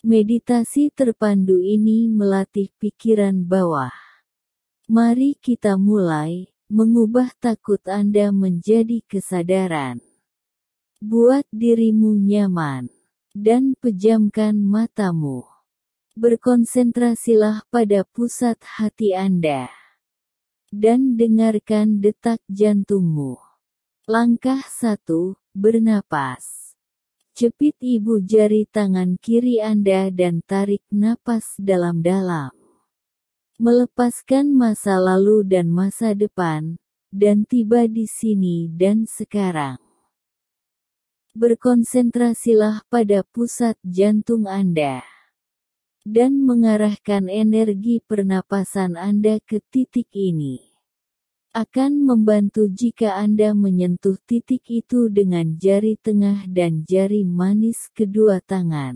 Meditasi terpandu ini melatih pikiran bawah. Mari kita mulai mengubah takut Anda menjadi kesadaran. Buat dirimu nyaman dan pejamkan matamu. Berkonsentrasilah pada pusat hati Anda dan dengarkan detak jantungmu. Langkah 1, bernapas. Jepit ibu jari tangan kiri Anda dan tarik napas dalam-dalam. Melepaskan masa lalu dan masa depan, dan tiba di sini dan sekarang. Berkonsentrasilah pada pusat jantung Anda. Dan mengarahkan energi pernapasan Anda ke titik ini. Akan membantu jika Anda menyentuh titik itu dengan jari tengah dan jari manis kedua tangan.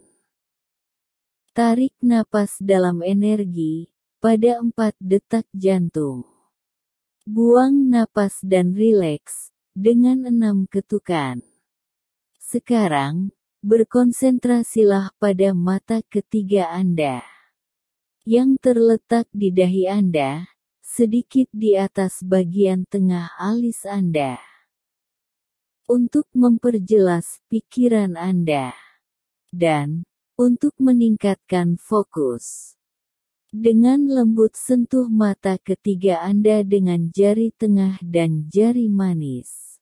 Tarik napas dalam energi, pada 4 detak jantung. Buang napas dan rileks, dengan 6 ketukan. Sekarang, berkonsentrasilah pada mata ketiga Anda. Yang terletak di dahi Anda, sedikit di atas bagian tengah alis Anda. Untuk memperjelas pikiran Anda. Dan, untuk meningkatkan fokus. Dengan lembut sentuh mata ketiga Anda dengan jari tengah dan jari manis.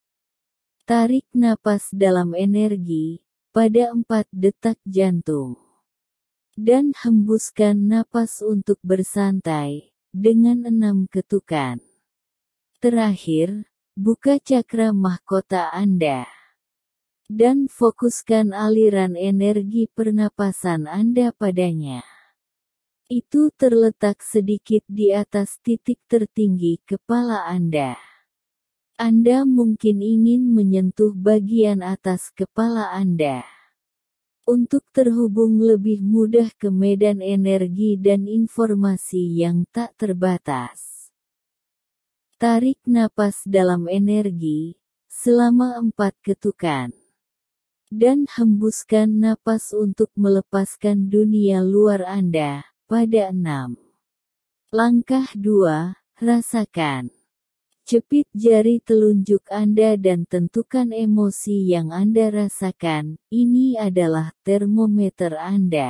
Tarik napas dalam energi, pada 4 detak jantung. Dan hembuskan napas untuk bersantai. Dengan 6 ketukan. Terakhir, buka cakra mahkota Anda. Dan fokuskan aliran energi pernapasan Anda padanya. Itu terletak sedikit di atas titik tertinggi kepala Anda. Anda mungkin ingin menyentuh bagian atas kepala Anda. Untuk terhubung lebih mudah ke medan energi dan informasi yang tak terbatas. Tarik napas dalam energi, selama 4 ketukan. Dan hembuskan napas untuk melepaskan dunia luar Anda, pada 6. Langkah 2, rasakan. Jepit jari telunjuk Anda dan tentukan emosi yang Anda rasakan. Ini adalah termometer Anda.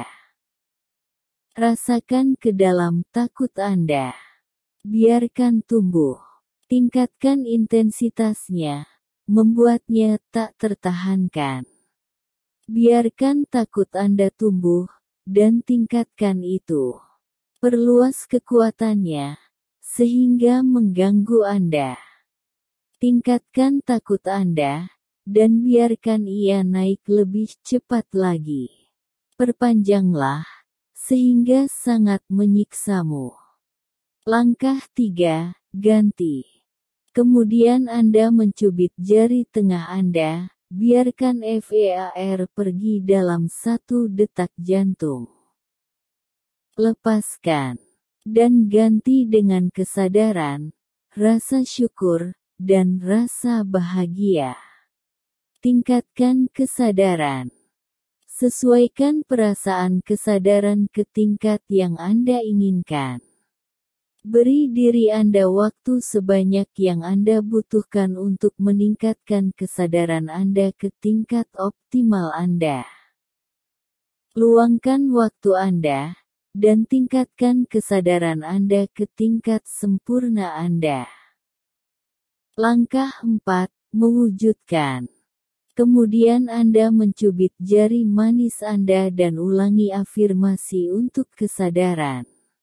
Rasakan ke dalam takut Anda. Biarkan tumbuh. Tingkatkan intensitasnya. Membuatnya tak tertahankan. Biarkan takut Anda tumbuh, dan tingkatkan itu. Perluas kekuatannya. Sehingga mengganggu Anda. Tingkatkan takut Anda, dan biarkan ia naik lebih cepat lagi. Perpanjanglah, sehingga sangat menyiksamu. Langkah 3, ganti. Kemudian Anda mencubit jari tengah Anda, biarkan FEAR pergi dalam 1 detak jantung. Lepaskan. Dan ganti dengan kesadaran, rasa syukur, dan rasa bahagia. Tingkatkan kesadaran. Sesuaikan perasaan kesadaran ke tingkat yang Anda inginkan. Beri diri Anda waktu sebanyak yang Anda butuhkan untuk meningkatkan kesadaran Anda ke tingkat optimal Anda. Luangkan waktu Anda, dan tingkatkan kesadaran Anda ke tingkat sempurna Anda. Langkah 4, mewujudkan. Kemudian Anda mencubit jari manis Anda dan ulangi afirmasi untuk kesadaran.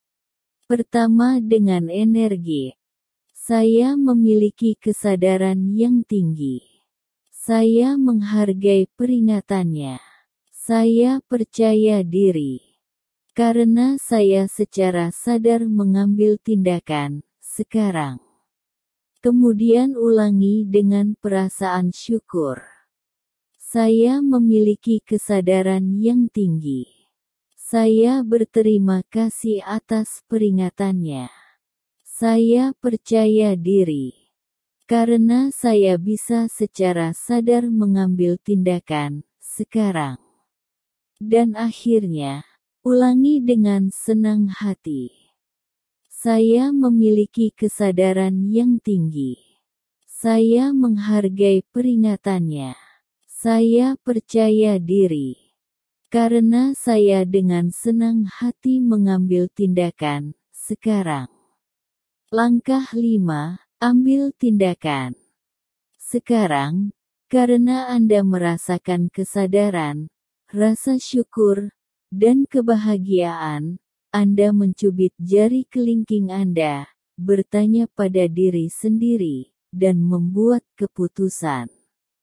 Pertama dengan energi. Saya memiliki kesadaran yang tinggi. Saya menghargai peringatannya. Saya percaya diri. Karena saya secara sadar mengambil tindakan, sekarang. Kemudian ulangi dengan perasaan syukur. Saya memiliki kesadaran yang tinggi. Saya berterima kasih atas peringatannya. Saya percaya diri. Karena saya bisa secara sadar mengambil tindakan, sekarang. Dan akhirnya, ulangi dengan senang hati. Saya memiliki kesadaran yang tinggi. Saya menghargai peringatannya. Saya percaya diri. Karena saya dengan senang hati mengambil tindakan, sekarang. Langkah 5, ambil tindakan. Sekarang, karena Anda merasakan kesadaran, rasa syukur, dan kebahagiaan, Anda mencubit jari kelingking Anda, bertanya pada diri sendiri, dan membuat keputusan.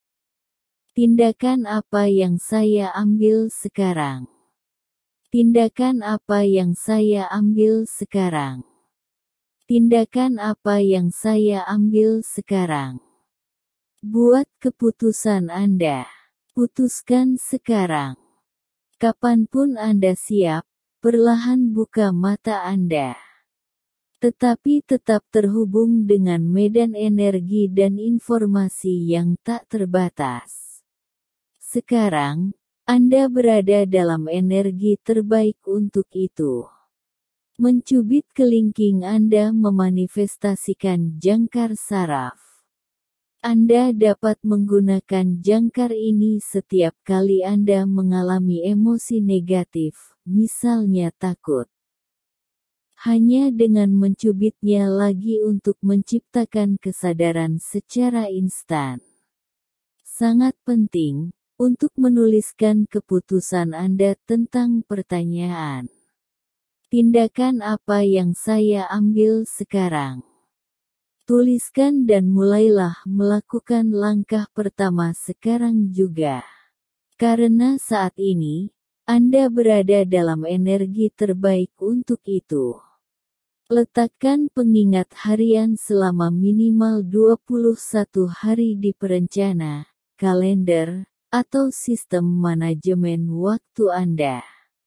Tindakan apa yang saya ambil sekarang? Tindakan apa yang saya ambil sekarang? Tindakan apa yang saya ambil sekarang? Buat keputusan Anda. Putuskan sekarang. Kapanpun Anda siap, perlahan buka mata Anda. Tetapi tetap terhubung dengan medan energi dan informasi yang tak terbatas. Sekarang, Anda berada dalam energi terbaik untuk itu. Mencubit kelingking Anda memanifestasikan jangkar saraf. Anda dapat menggunakan jangkar ini setiap kali Anda mengalami emosi negatif, misalnya takut. Hanya dengan mencubitnya lagi untuk menciptakan kesadaran secara instan. Sangat penting, untuk menuliskan keputusan Anda tentang pertanyaan. Tindakan apa yang saya ambil sekarang? Tuliskan dan mulailah melakukan langkah pertama sekarang juga. Karena saat ini, Anda berada dalam energi terbaik untuk itu. Letakkan pengingat harian selama minimal 21 hari di perencana, kalender, atau sistem manajemen waktu Anda.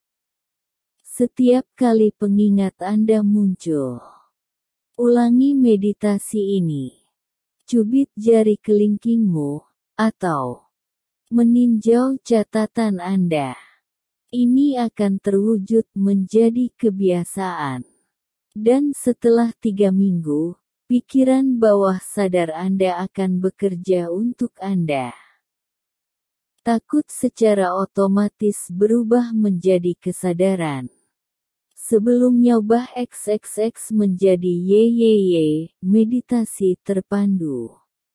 Setiap kali pengingat Anda muncul, ulangi meditasi ini. Cubit jari kelingkingmu, atau meninjau catatan Anda. Ini akan terwujud menjadi kebiasaan. Dan setelah 3 minggu, pikiran bawah sadar Anda akan bekerja untuk Anda. Takut secara otomatis berubah menjadi kesadaran. Sebelum nyoba XXX menjadi YYY, meditasi terpandu.